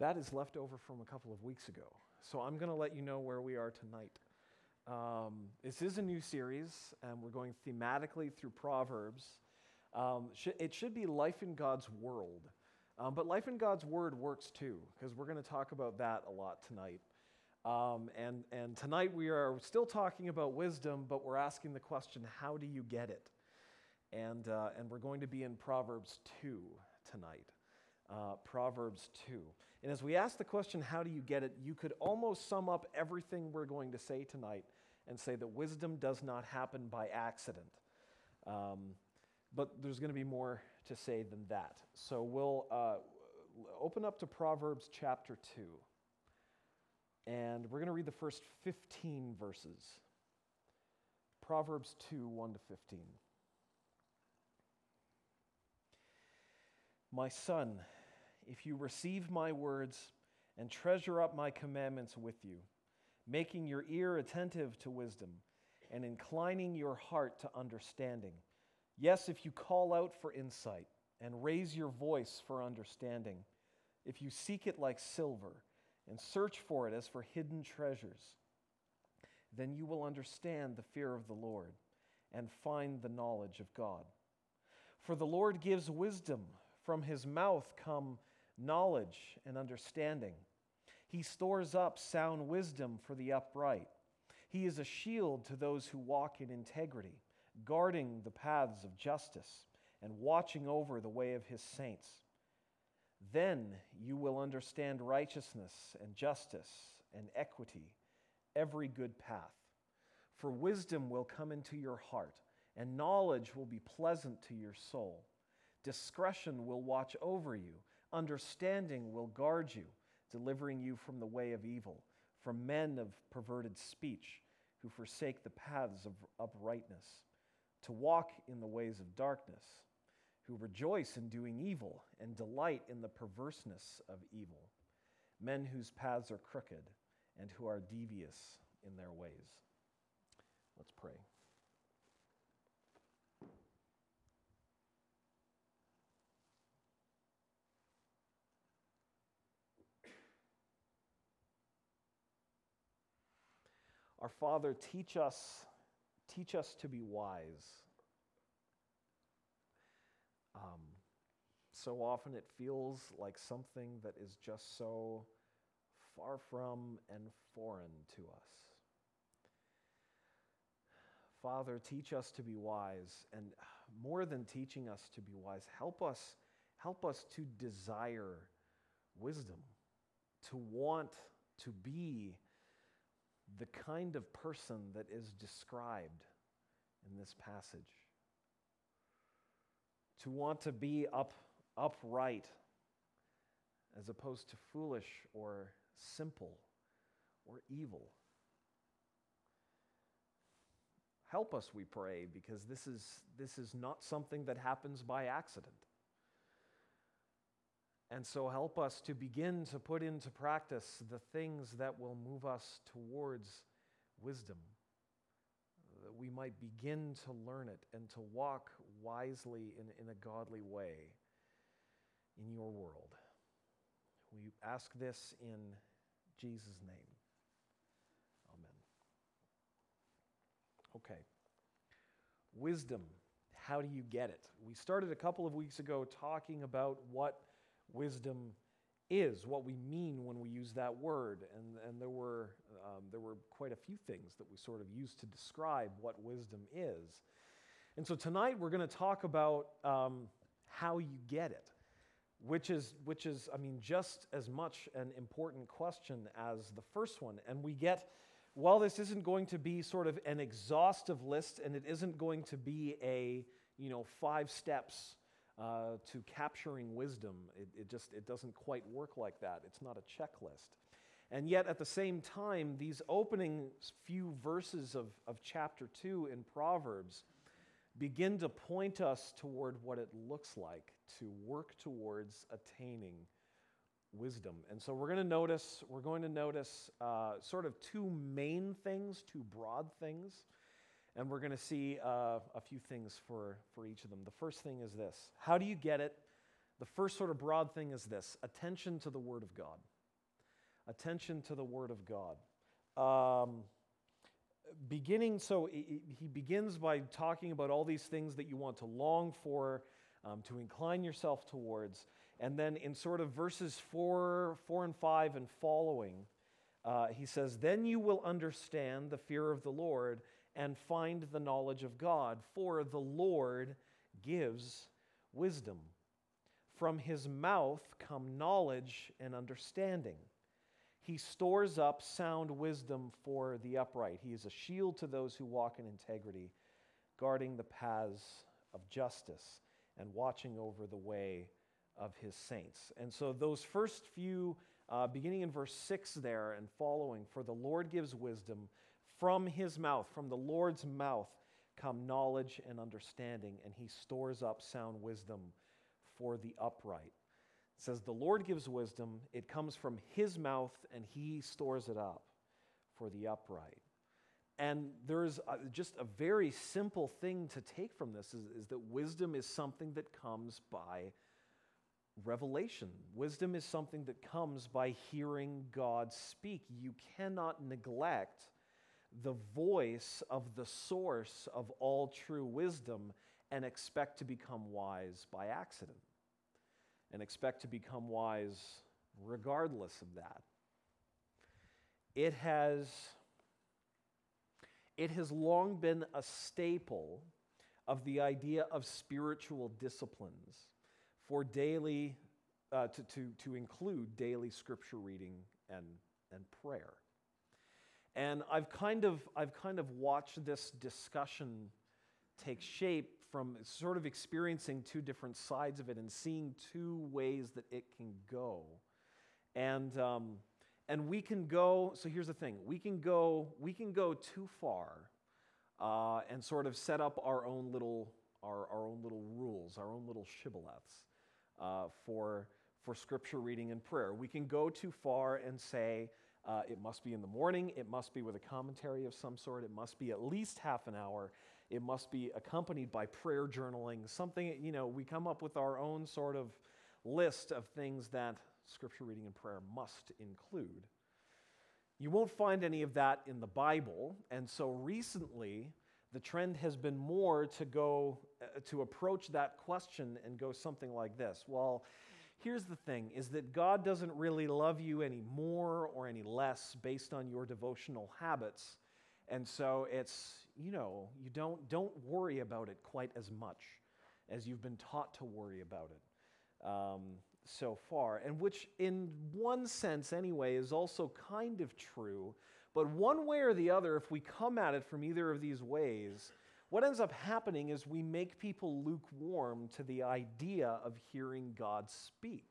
That is left over from a couple of weeks ago. So I'm going to let you know where we are tonight. This is a new series, and we're going thematically through Proverbs. It should be life in God's world. But life in God's word works too, because we're going to talk about that a lot tonight. And tonight we are still talking about wisdom, but we're asking the question, how do you get it? And we're going to be in Proverbs 2 tonight. Proverbs 2. And as we ask the question, how do you get it, you could almost sum up everything we're going to say tonight and say that wisdom does not happen by accident. But there's going to be more to say than that. So we'll open up to Proverbs chapter 2. And we're going to read the first 15 verses. Proverbs 2, 1 to 15. My son, if you receive my words and treasure up my commandments with you, making your ear attentive to wisdom and inclining your heart to understanding, yes, if you call out for insight and raise your voice for understanding, if you seek it like silver and search for it as for hidden treasures, then you will understand the fear of the Lord and find the knowledge of God. For the Lord gives wisdom. From his mouth come knowledge and understanding. He stores up sound wisdom for the upright. He is a shield to those who walk in integrity, guarding the paths of justice and watching over the way of his saints. Then you will understand righteousness and justice and equity, every good path. For wisdom will come into your heart, and knowledge will be pleasant to your soul. Discretion will watch over you. Understanding will guard you, delivering you from the way of evil, from men of perverted speech who forsake the paths of uprightness, to walk in the ways of darkness, who rejoice in doing evil and delight in the perverseness of evil, men whose paths are crooked and who are devious in their ways. Let's pray. Our Father, teach us to be wise. So often it feels like something that is just so far from and foreign to us. Father, teach us to be wise, and more than teaching us to be wise, help us to desire wisdom, to want to be the kind of person that is described in this passage. To want to be upright as opposed to foolish or simple or evil. Help us, we pray, because this is not something that happens by accident. And so help us to begin to put into practice the things that will move us towards wisdom, that we might begin to learn it and to walk wisely in a godly way in your world. We ask this in Jesus' name. Amen. Okay. Wisdom. How do you get it? We started a couple of weeks ago talking about what wisdom is, what we mean when we use that word, and there were quite a few things that we sort of used to describe what wisdom is. And so tonight we're going to talk about how you get it, which is just as much an important question as the first one. And while this isn't going to be sort of an exhaustive list, and it isn't going to be a 5 steps to capturing wisdom. It doesn't quite work like that. It's not a checklist. And yet at the same time, these opening few verses of chapter 2 in Proverbs begin to point us toward what it looks like to work towards attaining wisdom. And so we're going to notice sort of 2 main things, 2 broad things. And we're going to see a few things for each of them. The first thing is this. How do you get it? The first sort of broad thing is this: attention to the Word of God. Attention to the Word of God. He begins by talking about all these things that you want to long for, to incline yourself towards. And then in sort of verses 4 and 5 and following, he says, "Then you will understand the fear of the Lord and find the knowledge of God, for the Lord gives wisdom. From his mouth come knowledge and understanding. He stores up sound wisdom for the upright. He is a shield to those who walk in integrity, guarding the paths of justice and watching over the way of his saints." And so those first few, beginning in verse 6 there and following, "For the Lord gives wisdom, from his mouth," from the Lord's mouth, "come knowledge and understanding, and he stores up sound wisdom for the upright." It says the Lord gives wisdom, it comes from his mouth, and he stores it up for the upright. And there's just a very simple thing to take from this is that wisdom is something that comes by revelation. Wisdom is something that comes by hearing God speak. You cannot neglect the voice of the source of all true wisdom and expect to become wise by accident, and expect to become wise regardless of that. It has long been a staple of the idea of spiritual disciplines for daily, to include daily scripture reading and prayer. And I've kind of watched this discussion take shape from sort of experiencing two different sides of it and seeing two ways that it can go. And we can go, so here's the thing, we can go too far and sort of set up our own little rules, our own little shibboleths for scripture reading and prayer. We can go too far and say, it must be in the morning, it must be with a commentary of some sort, it must be at least half an hour, it must be accompanied by prayer journaling, something, we come up with our own sort of list of things that scripture reading and prayer must include. You won't find any of that in the Bible, and so recently the trend has been more to approach that question and go something like this. Well, here's the thing, is that God doesn't really love you any more or any less based on your devotional habits. And so it's, you don't worry about it quite as much as you've been taught to worry about it so far. And which in one sense anyway is also kind of true. But one way or the other, if we come at it from either of these ways, what ends up happening is we make people lukewarm to the idea of hearing God speak.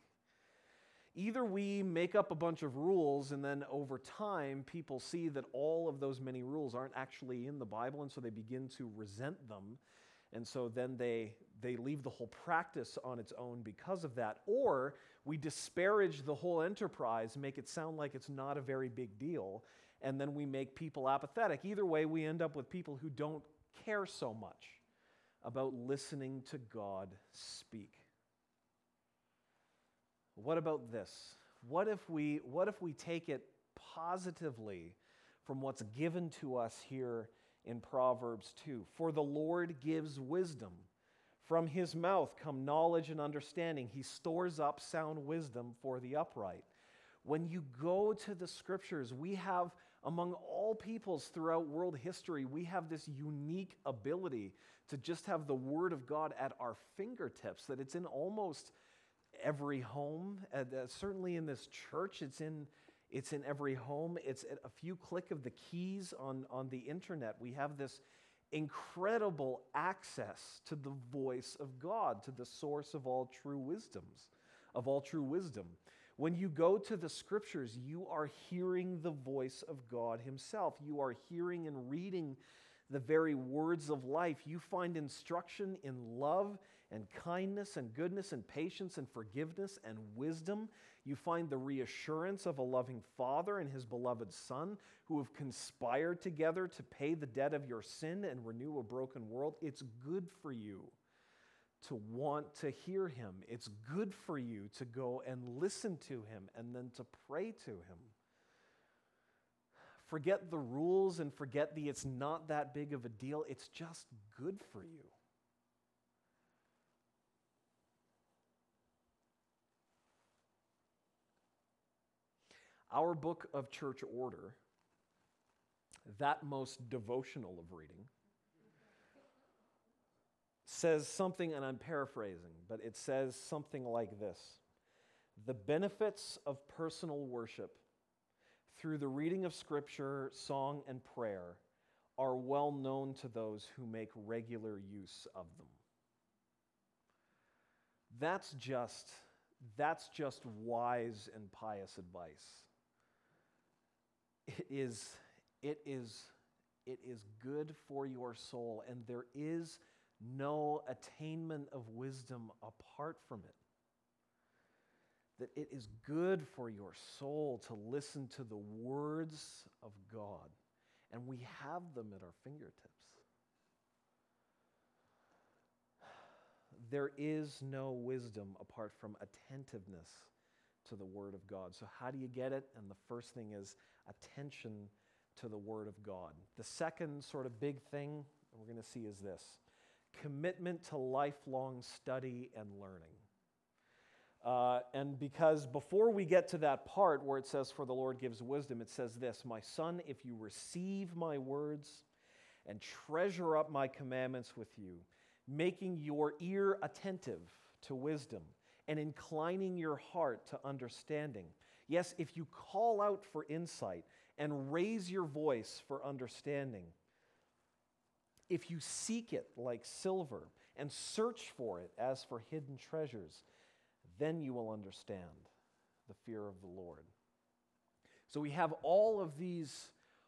Either we make up a bunch of rules and then over time people see that all of those many rules aren't actually in the Bible, and so they begin to resent them, and so then they leave the whole practice on its own because of that. Or we disparage the whole enterprise, make it sound like it's not a very big deal, and then we make people apathetic. Either way, we end up with people who don't care so much about listening to God speak. What about this? What if we take it positively from what's given to us here in Proverbs 2? For the Lord gives wisdom. From his mouth come knowledge and understanding. He stores up sound wisdom for the upright. When you go to the scriptures, we have, among all peoples throughout world history, we have this unique ability to just have the Word of God at our fingertips, that it's in almost every home. Certainly in this church, it's in every home. It's at a few click of the keys on the internet. We have this incredible access to the voice of God, to the source of all true wisdom. When you go to the scriptures, you are hearing the voice of God himself. You are hearing and reading the very words of life. You find instruction in love and kindness and goodness and patience and forgiveness and wisdom. You find the reassurance of a loving Father and his beloved Son who have conspired together to pay the debt of your sin and renew a broken world. It's good for you to want to hear him. It's good for you to go and listen to him and then to pray to him. Forget the rules and forget it's not that big of a deal. It's just good for you. Our book of church order, that most devotional of reading, says something, and I'm paraphrasing, but it says something like this: the benefits of personal worship through the reading of Scripture, song, and prayer are well known to those who make regular use of them. That's just wise and pious advice. It is good for your soul, and there is no attainment of wisdom apart from it. That it is good for your soul to listen to the words of God, and we have them at our fingertips. There is no wisdom apart from attentiveness to the Word of God. So how do you get it? And the first thing is attention to the Word of God. The second sort of big thing we're going to see is this: commitment to lifelong study and learning. And because before we get to that part where it says, for the Lord gives wisdom, it says this: my son, if you receive my words and treasure up my commandments with you, making your ear attentive to wisdom and inclining your heart to understanding. Yes, if you call out for insight and raise your voice for understanding, if you seek it like silver and search for it as for hidden treasures, then you will understand the fear of the Lord. So we have all of these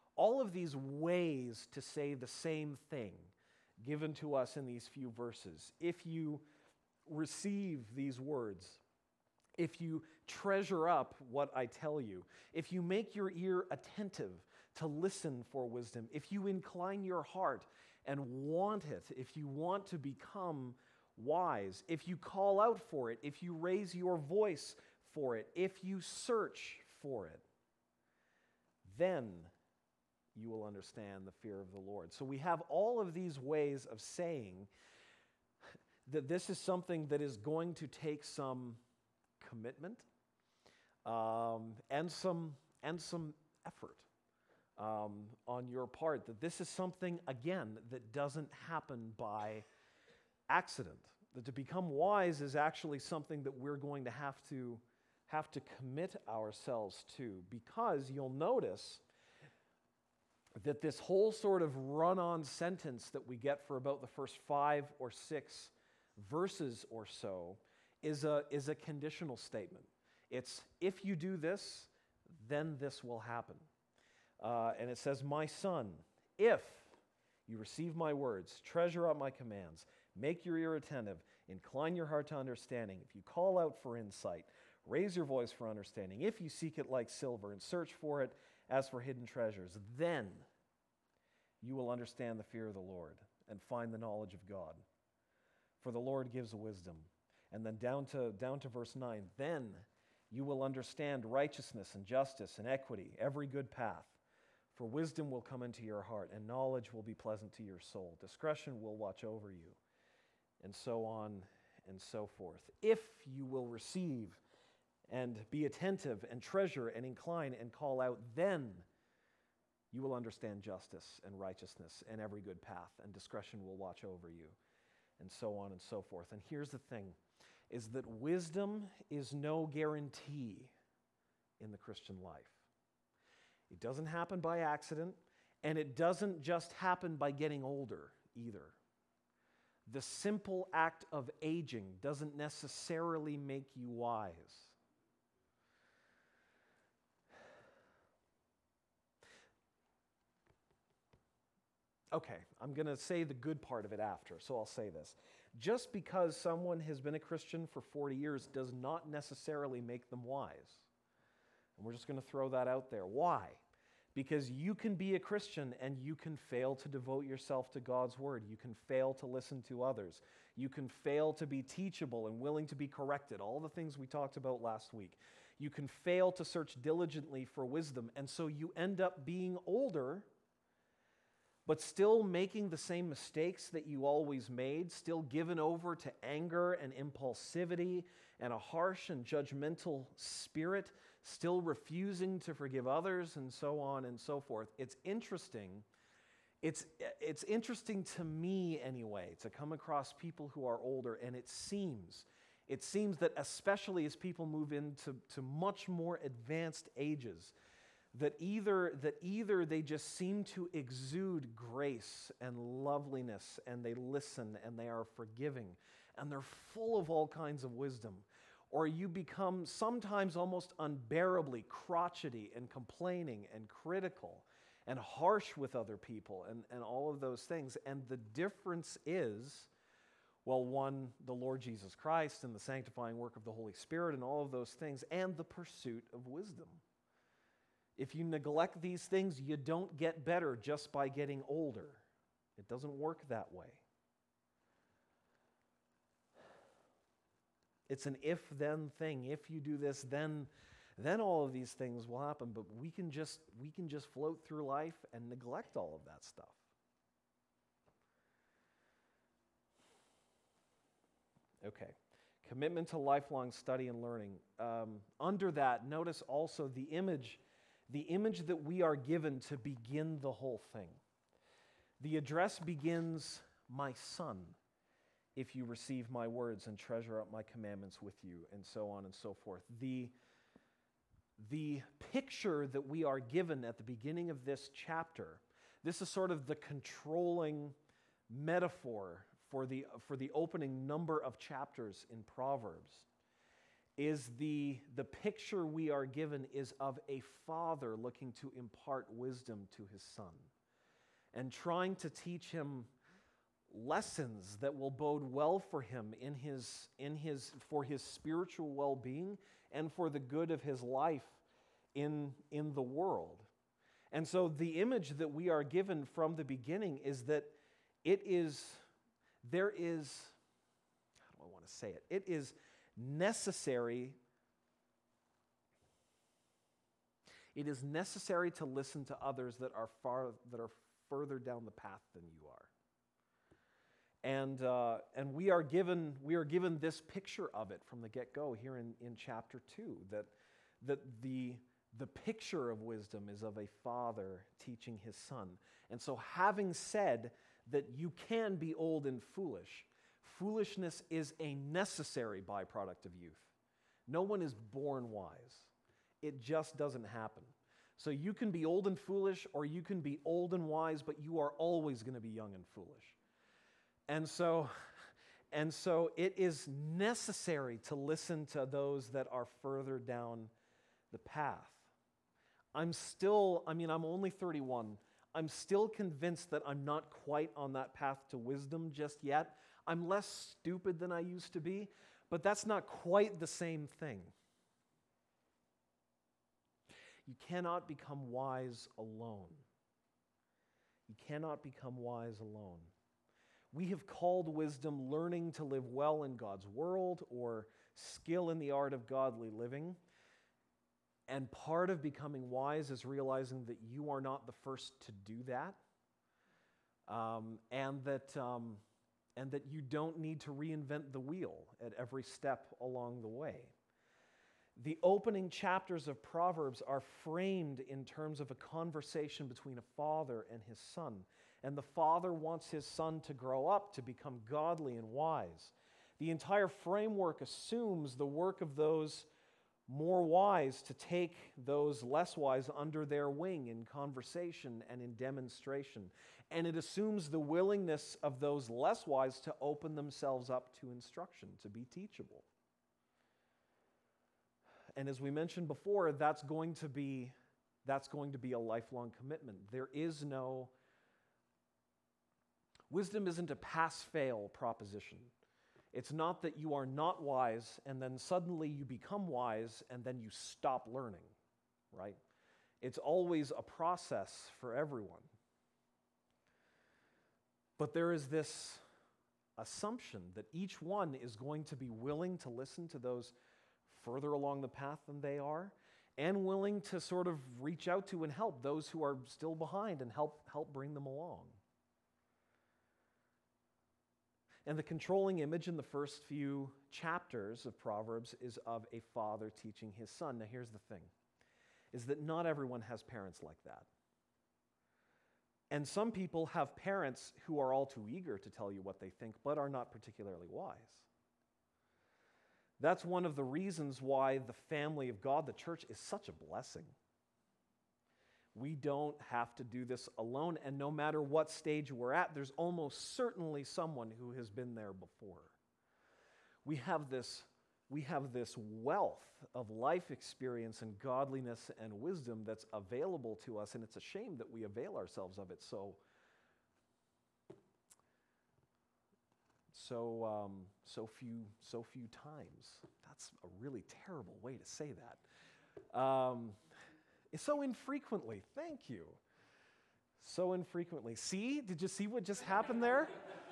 ways to say the same thing given to us in these few verses. If you receive these words, if you treasure up what I tell you, if you make your ear attentive to listen for wisdom, if you incline your heart and want it, if you want to become wise, if you call out for it, if you raise your voice for it, if you search for it, then you will understand the fear of the Lord. So we have all of these ways of saying that this is something that is going to take some commitment and some effort on your part. That this is something, again, that doesn't happen by accident. That to become wise is actually something that we're going to have to commit ourselves to, because you'll notice that this whole sort of run-on sentence that we get for about the first 5 or 6 verses or so is a conditional statement. It's, if you do this, then this will happen. And it says, my son, if you receive my words, treasure up my commands, make your ear attentive, incline your heart to understanding, if you call out for insight, raise your voice for understanding, if you seek it like silver and search for it as for hidden treasures, then you will understand the fear of the Lord and find the knowledge of God. For the Lord gives wisdom. And then down to verse 9, then you will understand righteousness and justice and equity, every good path. For wisdom will come into your heart, and knowledge will be pleasant to your soul. Discretion will watch over you, and so on and so forth. If you will receive and be attentive and treasure and incline and call out, then you will understand justice and righteousness and every good path, and discretion will watch over you, and so on and so forth. And here's the thing, is that wisdom is no guarantee in the Christian life. It doesn't happen by accident, and it doesn't just happen by getting older either. The simple act of aging doesn't necessarily make you wise. Okay, I'm going to say the good part of it after, so I'll say this. Just because someone has been a Christian for 40 years does not necessarily make them wise. And we're just going to throw that out there. Why? Because you can be a Christian and you can fail to devote yourself to God's word. You can fail to listen to others. You can fail to be teachable and willing to be corrected. All the things we talked about last week. You can fail to search diligently for wisdom. And so you end up being older, but still making the same mistakes that you always made, still given over to anger and impulsivity and a harsh and judgmental spirit, still refusing to forgive others, and so on and so forth. It's interesting. It's interesting to me anyway to come across people who are older, and it seems that especially as people move into much more advanced ages, that either they just seem to exude grace and loveliness, and they listen and they are forgiving, and they're full of all kinds of wisdom, or you become sometimes almost unbearably crotchety and complaining and critical and harsh with other people and all of those things. And the difference is, well, one, the Lord Jesus Christ and the sanctifying work of the Holy Spirit and all of those things, and the pursuit of wisdom. If you neglect these things, you don't get better just by getting older. It doesn't work that way. It's an if-then thing. If you do this, then all of these things will happen. But we can just float through life and neglect all of that stuff. Okay. Commitment to lifelong study and learning. Under that, notice also the image that we are given to begin the whole thing. The address begins, "My son, if you receive my words and treasure up my commandments with you," and so on and so forth. The picture that we are given at the beginning of this chapter, this is sort of the controlling metaphor for the opening number of chapters in Proverbs, is the picture we are given is of a father looking to impart wisdom to his son and trying to teach him lessons that will bode well for him for his spiritual well-being and for the good of his life in the world. And so the image that we are given from the beginning is that there is, how do I want to say it? It is necessary. It is necessary to listen to others that are further down the path than you are. And we are given this picture of it from the get-go here in chapter 2, that the picture of wisdom is of a father teaching his son. And so having said that you can be old and foolish, foolishness is a necessary byproduct of youth. No one is born wise. It just doesn't happen. So you can be old and foolish, or you can be old and wise, but you are always going to be young and foolish. And so it is necessary to listen to those that are further down the path. I'm only 31. I'm still convinced that I'm not quite on that path to wisdom just yet. I'm less stupid than I used to be, but that's not quite the same thing. You cannot become wise alone. You cannot become wise alone. We have called wisdom learning to live well in God's world, or skill in the art of godly living. And part of becoming wise is realizing that you are not the first to do that, and that you don't need to reinvent the wheel at every step along the way. The opening chapters of Proverbs are framed in terms of a conversation between a father and his son. And the father wants his son to grow up, to become godly and wise. The entire framework assumes the work of those more wise to take those less wise under their wing in conversation and in demonstration. And it assumes the willingness of those less wise to open themselves up to instruction, to be teachable. And as we mentioned before, that's going to be a lifelong commitment. Wisdom isn't a pass-fail proposition. It's not that you are not wise and then suddenly you become wise and then you stop learning, right? It's always a process for everyone. But there is this assumption that each one is going to be willing to listen to those further along the path than they are, and willing to sort of reach out to and help those who are still behind and help bring them along. And the controlling image in the first few chapters of Proverbs is of a father teaching his son. Now here's the thing, is that not everyone has parents like that. And some people have parents who are all too eager to tell you what they think, but are not particularly wise. That's one of the reasons why the family of God, the church, is such a blessing. We don't have to do this alone, and no matter what stage we're at, there's almost certainly someone who has been there before. We have this wealth of life experience and godliness and wisdom that's available to us, and it's a shame that we avail ourselves of it so few times. That's a really terrible way to say that. So infrequently. Thank you. So infrequently. See? Did you see what just happened there?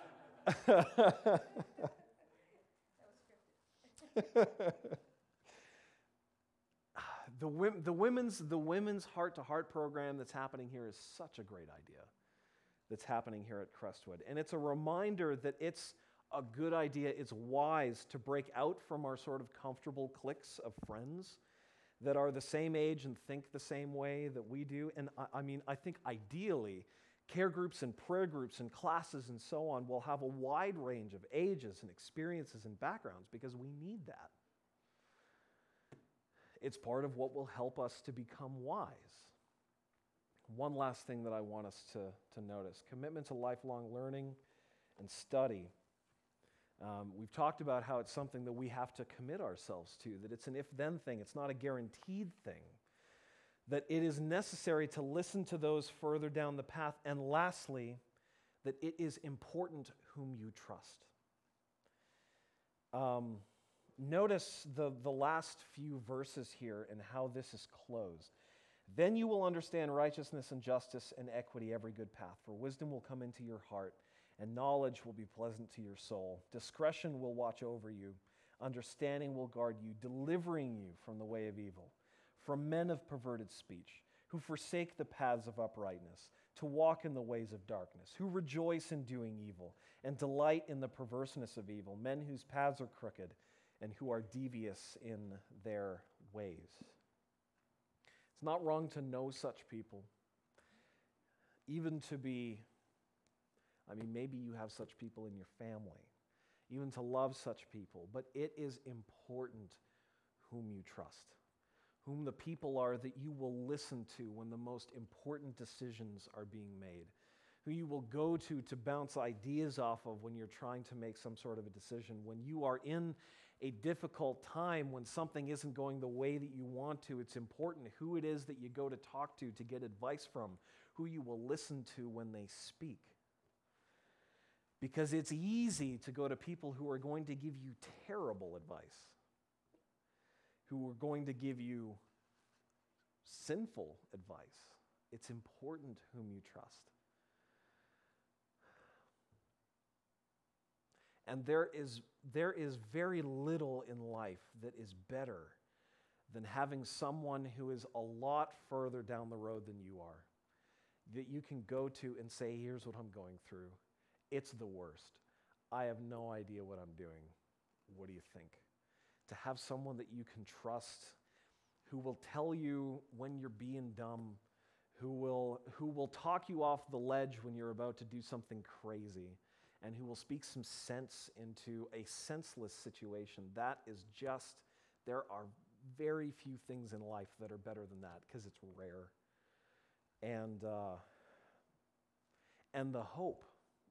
The women's heart-to-heart program that's happening here is such a great idea that's happening here at Crestwood. And it's a reminder that it's a good idea, it's wise to break out from our sort of comfortable cliques of friends that are the same age and think the same way that we do. And I think ideally, care groups and prayer groups and classes and so on will have a wide range of ages and experiences and backgrounds because we need that. It's part of what will help us to become wise. One last thing that I want us to notice, commitment to lifelong learning and study. We've talked about how it's something that we have to commit ourselves to, that it's an if-then thing, it's not a guaranteed thing, that it is necessary to listen to those further down the path, and lastly, that it is important whom you trust. Notice the last few verses here and how this is closed. Then you will understand righteousness and justice and equity, every good path, for wisdom will come into your heart, and knowledge will be pleasant to your soul. Discretion will watch over you. Understanding will guard you, delivering you from the way of evil, from men of perverted speech, who forsake the paths of uprightness, to walk in the ways of darkness, who rejoice in doing evil, and delight in the perverseness of evil, men whose paths are crooked, and who are devious in their ways. It's not wrong to know such people, even to be maybe you have such people in your family, even to love such people, but it is important whom you trust, whom the people are that you will listen to when the most important decisions are being made, who you will go to bounce ideas off of when you're trying to make some sort of a decision, when you are in a difficult time, when something isn't going the way that you want to. It's important who it is that you go to talk to get advice from, who you will listen to when they speak. Because it's easy to go to people who are going to give you terrible advice, who are going to give you sinful advice. It's important whom you trust. And there is very little in life that is better than having someone who is a lot further down the road than you are, that you can go to and say, here's what I'm going through. It's the worst. I have no idea what I'm doing. What do you think? To have someone that you can trust, who will tell you when you're being dumb, who will talk you off the ledge when you're about to do something crazy, and who will speak some sense into a senseless situation. That is just, there are very few things in life that are better than that, because it's rare. And the hope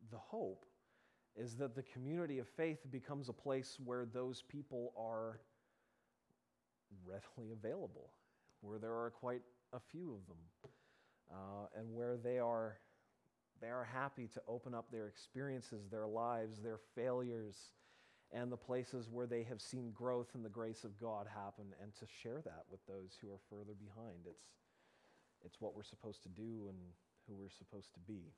is that the community of faith becomes a place where those people are readily available, where there are quite a few of them, and where they are happy to open up their experiences, their lives, their failures, and the places where they have seen growth and the grace of God happen, and to share that with those who are further behind. It's what we're supposed to do and who we're supposed to be.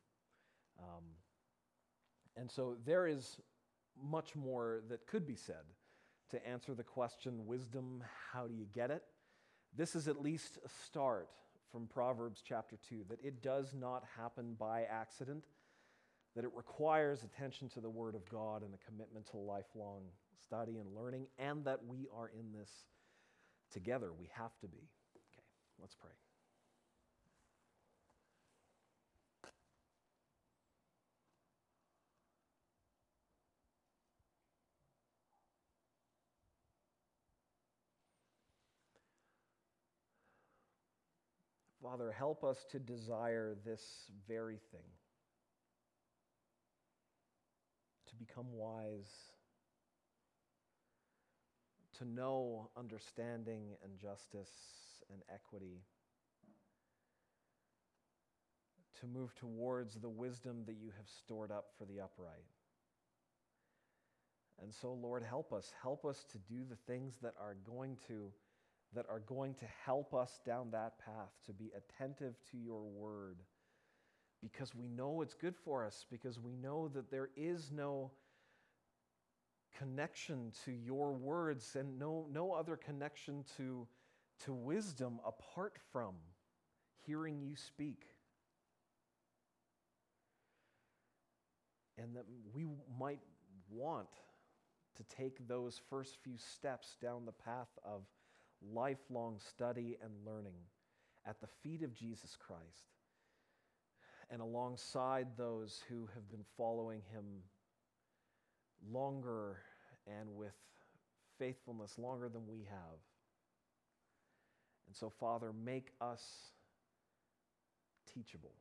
And so there is much more that could be said to answer the question, wisdom, how do you get it? This is at least a start from Proverbs chapter 2, that it does not happen by accident, that it requires attention to the Word of God and a commitment to lifelong study and learning, and that we are in this together. We have to be. Okay, let's pray. Father, help us to desire this very thing, to become wise, to know understanding and justice and equity, to move towards the wisdom that you have stored up for the upright. And so, Lord, help us to do the things that are going to help us down that path, to be attentive to your word, because we know it's good for us, because we know that there is no connection to your words and no other connection to wisdom apart from hearing you speak. And that we might want to take those first few steps down the path of lifelong study and learning at the feet of Jesus Christ and alongside those who have been following him longer and with faithfulness longer than we have. And so, Father, make us teachable.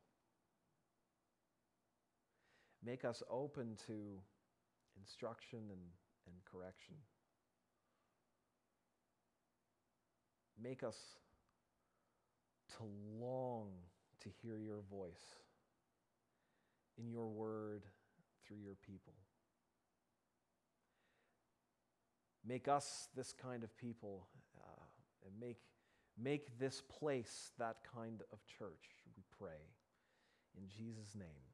Make us open to instruction and correction. Make us to long to hear your voice in your word through your people. Make us this kind of people and make this place that kind of church, we pray. In Jesus' name.